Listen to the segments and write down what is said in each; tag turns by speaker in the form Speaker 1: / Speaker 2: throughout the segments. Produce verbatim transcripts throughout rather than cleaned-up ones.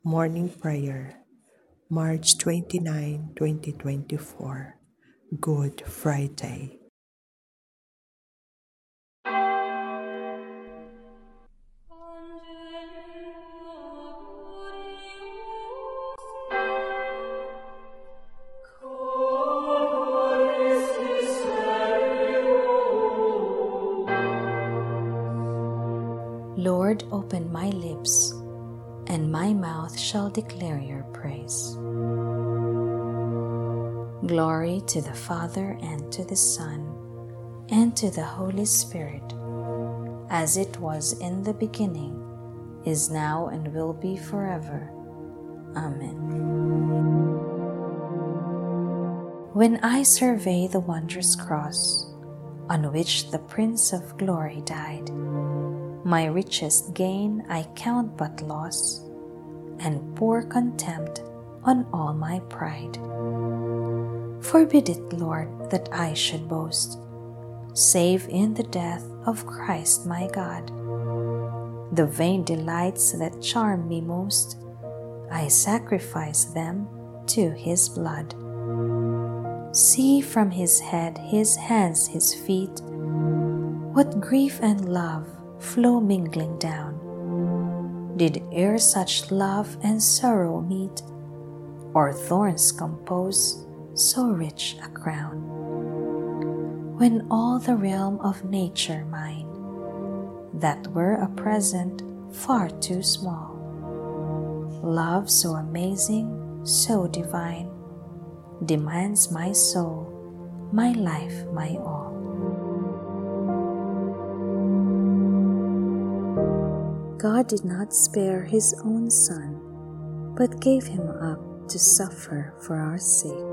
Speaker 1: Morning Prayer, March twenty-ninth, twenty twenty-four, Good Friday.
Speaker 2: Lord, open my lips, and my mouth shall declare your praise. Glory to the Father, and to the Son, and to the Holy Spirit, as it was in the beginning, is now, and will be forever. Amen. When I survey the wondrous cross, on which the Prince of Glory died, my richest gain I count but loss, and pour contempt on all my pride. Forbid it, Lord, that I should boast, save in the death of Christ my God. The vain delights that charm me most, I sacrifice them to his blood. See from his head, his hands, his feet, what grief and love flow mingling down. Did e'er such love and sorrow meet, or thorns compose so rich a crown? When all the realm of nature mine, that were a present far too small, love so amazing, so divine, demands my soul, my life, my all. God did not spare his own Son, but gave him up to suffer for our sake.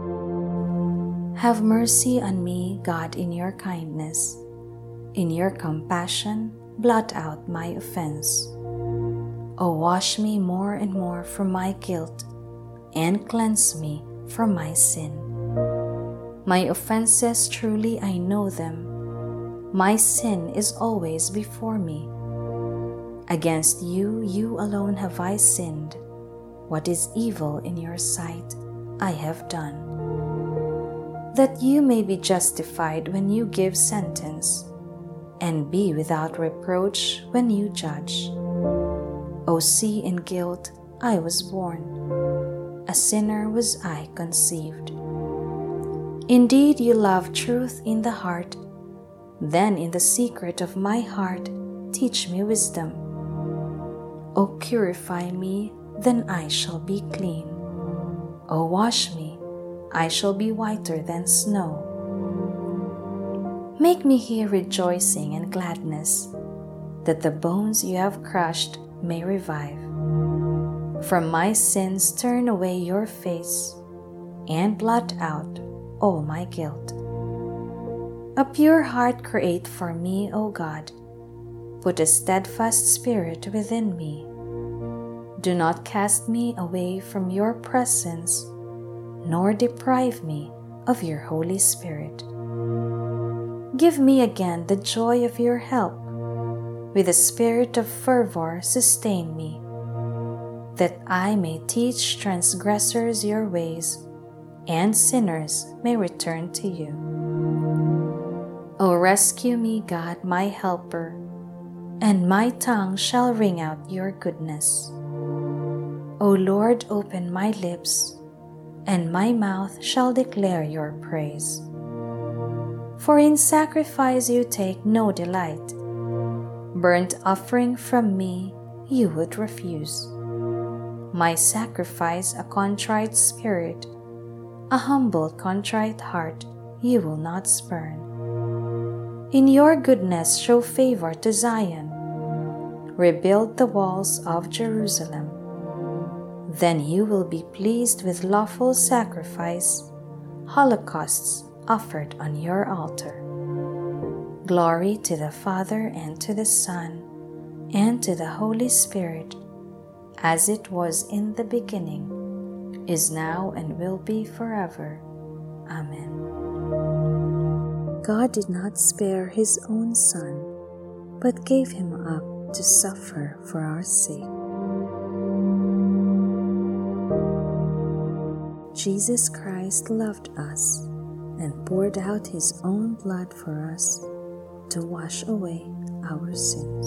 Speaker 2: Have mercy on me, God, in your kindness. In your compassion, blot out my offense. O wash me more and more from my guilt, and cleanse me from my sin. My offenses, truly I know them. My sin is always before me. Against you, you alone have I sinned. What is evil in your sight, I have done. That you may be justified when you give sentence, and be without reproach when you judge. O see, in guilt I was born, a sinner was I conceived. Indeed, you love truth in the heart. Then in the secret of my heart, teach me wisdom. O purify me, then I shall be clean. O wash me, I shall be whiter than snow. Make me hear rejoicing and gladness, that the bones you have crushed may revive. From my sins turn away your face, and blot out all my guilt. A pure heart create for me, O God. Put a steadfast spirit within me. Do not cast me away from your presence, nor deprive me of your Holy Spirit. Give me again the joy of your help. With a spirit of fervor sustain me, that I may teach transgressors your ways, and sinners may return to you. O rescue me, God, my helper, and my tongue shall ring out your goodness. O Lord, open my lips, and my mouth shall declare your praise. For in sacrifice you take no delight. Burnt offering from me you would refuse. My sacrifice a contrite spirit, a humble contrite heart you will not spurn. In your goodness show favor to Zion. Rebuild the walls of Jerusalem. Then you will be pleased with lawful sacrifice, holocausts offered on your altar. Glory to the Father, and to the Son, and to the Holy Spirit, as it was in the beginning, is now, and will be forever. Amen. God did not spare his own Son, but gave him up to suffer for our sake.
Speaker 3: Jesus Christ loved us and poured out his own blood for us to wash away our sins.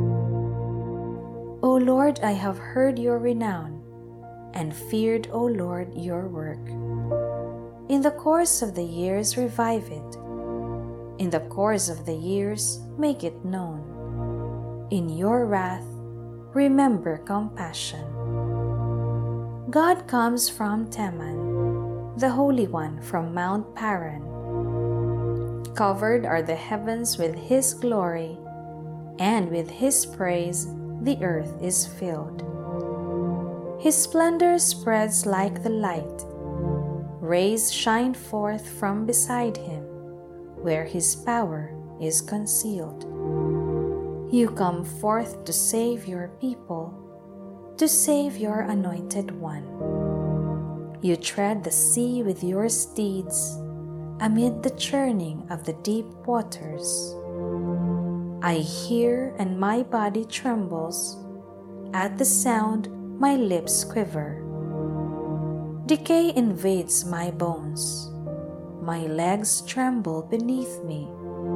Speaker 2: O Lord, I have heard your renown and feared, O Lord, your work. In the course of the years revive it. In the course of the years make it known. In your wrath remember compassion. God comes from Teman, the Holy One from Mount Paran. Covered are the heavens with his glory, and with his praise the earth is filled. His splendor spreads like the light. Rays shine forth from beside him, where his power is concealed. You come forth to save your people, to save your anointed one. You tread the sea with your steeds, amid the churning of the deep waters. I hear and my body trembles. At the sound, my lips quiver. Decay invades my bones. My legs tremble beneath me.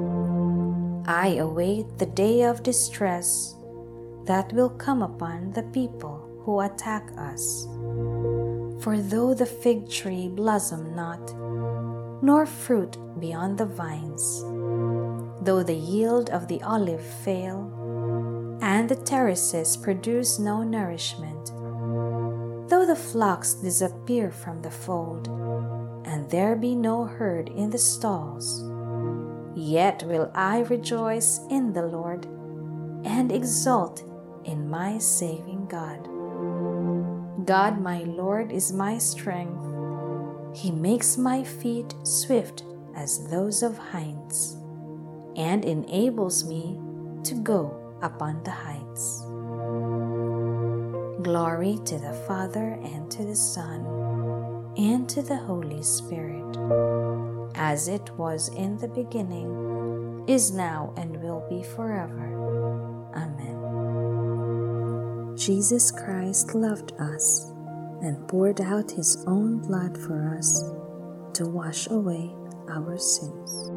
Speaker 2: I await the day of distress that will come upon the people who attack us. For though the fig tree blossom not, nor fruit be on the vines, though the yield of the olive fail, and the terraces produce no nourishment, though the flocks disappear from the fold, and there be no herd in the stalls, yet will I rejoice in the Lord, and exult in my saving God. God my Lord is my strength. He makes my feet swift as those of hinds, and enables me to go upon the heights. Glory to the Father, and to the Son, and to the Holy Spirit, as it was in the beginning, is now, and will be forever. Amen.
Speaker 3: Jesus Christ loved us and poured out his own blood for us to wash away our sins.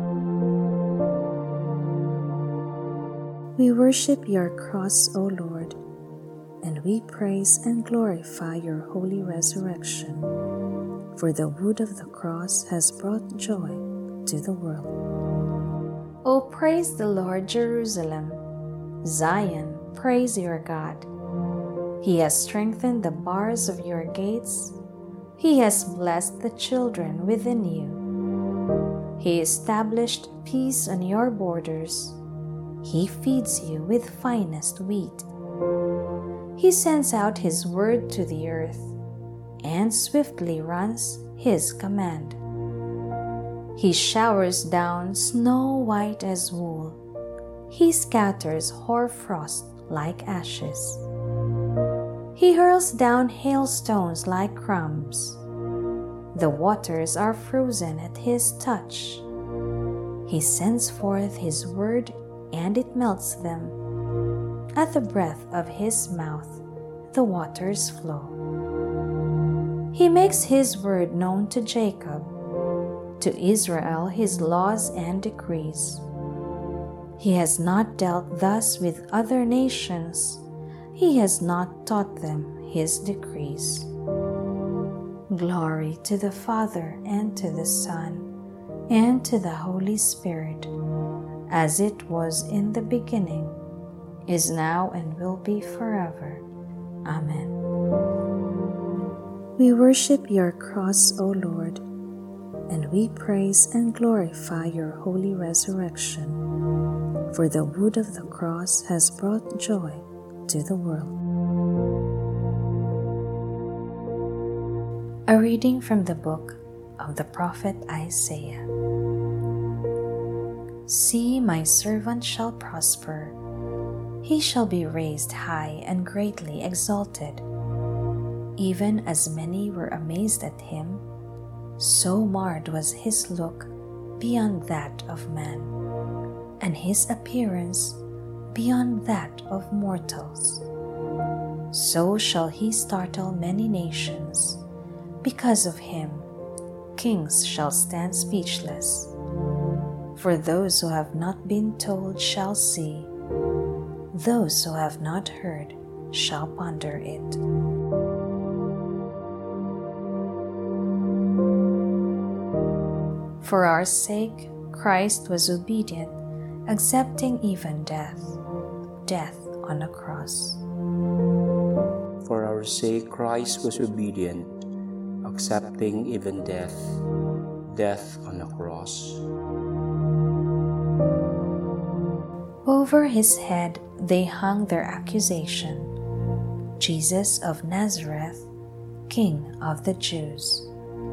Speaker 3: We worship your cross, O Lord, and we praise and glorify your holy resurrection, for the wood of the cross has brought joy to the world.
Speaker 2: O praise the Lord, Jerusalem. Zion, praise your God. He has strengthened the bars of your gates. He has blessed the children within you. He established peace on your borders. He feeds you with finest wheat. He sends out his word to the earth, and swiftly runs his command. He showers down snow white as wool. He scatters hoarfrost like ashes. He hurls down hailstones like crumbs. The waters are frozen at his touch. He sends forth his word, and it melts them. At the breath of his mouth, the waters flow. He makes his word known to Jacob, to Israel his laws and decrees. He has not dealt thus with other nations. He has not taught them his decrees. Glory to the Father, and to the Son, and to the Holy Spirit, as it was in the beginning, is now, and will be forever. Amen.
Speaker 3: We worship your cross, O Lord, and we praise and glorify your holy resurrection, for the wood of the cross has brought joy to the world.
Speaker 2: A reading from the book of the prophet Isaiah. See, my servant shall prosper. He shall be raised high and greatly exalted. Even as many were amazed at him, so marred was his look beyond that of man, and his appearance beyond that of mortals. So shall he startle many nations, Because of him, kings shall stand speechless. For those who have not been told shall see, those who have not heard shall ponder it. For our sake, Christ was obedient, accepting even death, death on a cross.
Speaker 4: For our sake, Christ was obedient, accepting even death, death on a cross.
Speaker 2: Over his head they hung their accusation, Jesus of Nazareth, King of the Jews.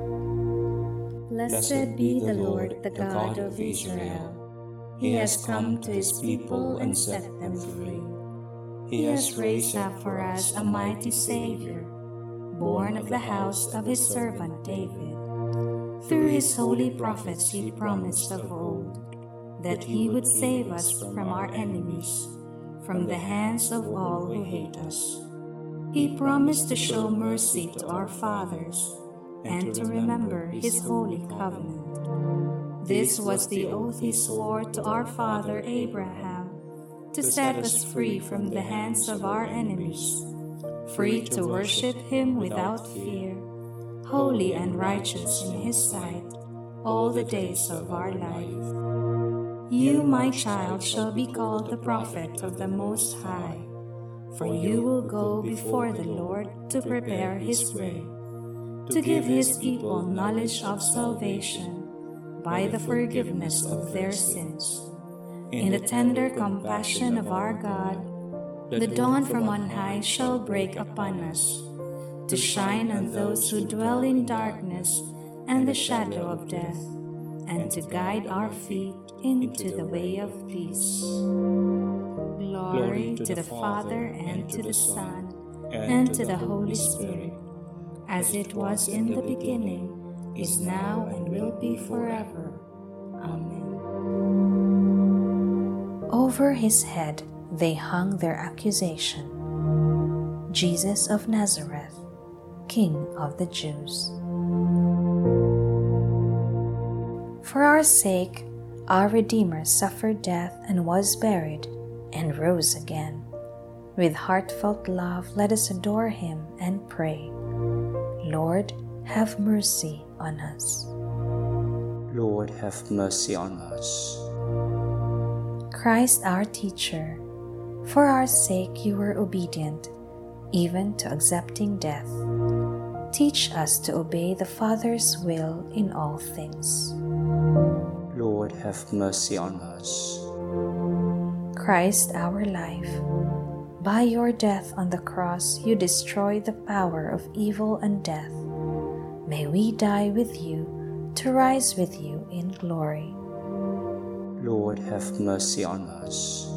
Speaker 5: Blessed be the Lord, the God of Israel. He has come to his people and set them free. He has raised up for us a mighty Savior, born of the house of his servant David. Through his holy prophets he promised of old that he would save us from our enemies, from the hands of all who hate us. He promised to show mercy to our fathers and to remember his holy covenant. This was the oath he swore to our father Abraham, to set us free from the hands of our enemies, free to worship him without fear, holy and righteous in his sight all the days of our life. You, my child, shall be called the prophet of the Most High, for you will go before the Lord to prepare his way, to give his people knowledge of salvation by the forgiveness of their sins. In the tender compassion of our God, the dawn from on high shall break upon us, to shine on those who dwell in darkness and the shadow of death, and to guide our feet into the way of peace. Glory to the Father, and to the Son, and to the Holy Spirit, as it was in the beginning, is now, and will be forever. Amen.
Speaker 2: Over his head they hung their accusation, Jesus of Nazareth, King of the Jews. For our sake, our Redeemer suffered death and was buried, and rose again. With heartfelt love, let us adore him and pray. Lord, have mercy on us.
Speaker 4: Lord, have mercy on us.
Speaker 2: Christ, our teacher, for our sake you were obedient, even to accepting death. Teach us to obey the Father's will in all things.
Speaker 4: Lord, have mercy on us.
Speaker 2: Christ, our life, by your death on the cross you destroyed the power of evil and death. May we die with you, to rise with you in glory.
Speaker 4: Lord, have mercy on us.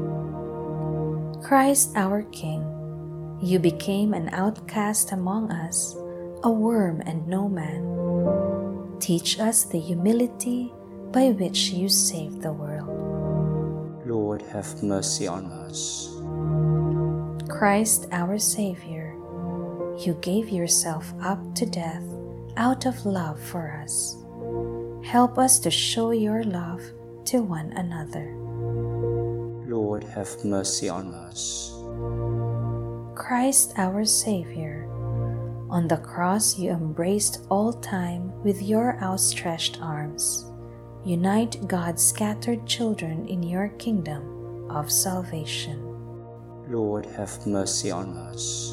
Speaker 2: Christ, our King, you became an outcast among us, a worm and no man. Teach us the humility by which you saved the world.
Speaker 4: Lord, have mercy on us.
Speaker 2: Christ, our Savior, you gave yourself up to death out of love for us. Help us to show your love to one another.
Speaker 4: Lord, have mercy on us.
Speaker 2: Christ, our Savior, on the cross you embraced all time with your outstretched arms. Unite God's scattered children in your kingdom of salvation.
Speaker 4: Lord, have mercy on us.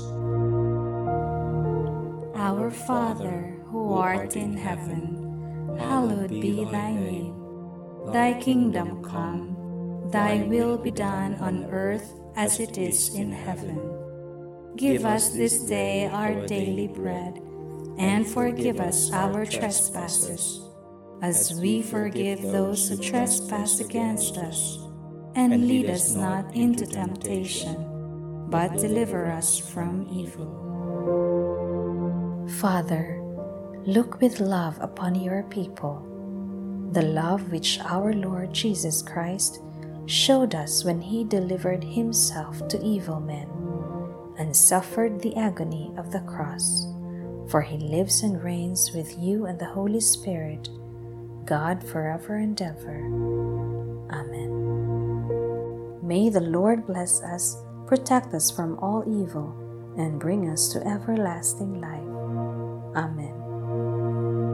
Speaker 5: Our Father, who art in heaven, hallowed be thy name. Thy kingdom come, thy will be done on earth as it is in heaven. Give us this day our daily bread, and forgive us our trespasses, as we forgive those who trespass against us. And lead us not into temptation, but deliver us from evil.
Speaker 2: Father, look with love upon your people, the love which our Lord Jesus Christ showed us when he delivered himself to evil men and suffered the agony of the cross, for he lives and reigns with you and the Holy Spirit, God forever and ever. Amen. May the Lord bless us, protect us from all evil, and bring us to everlasting life. Amen.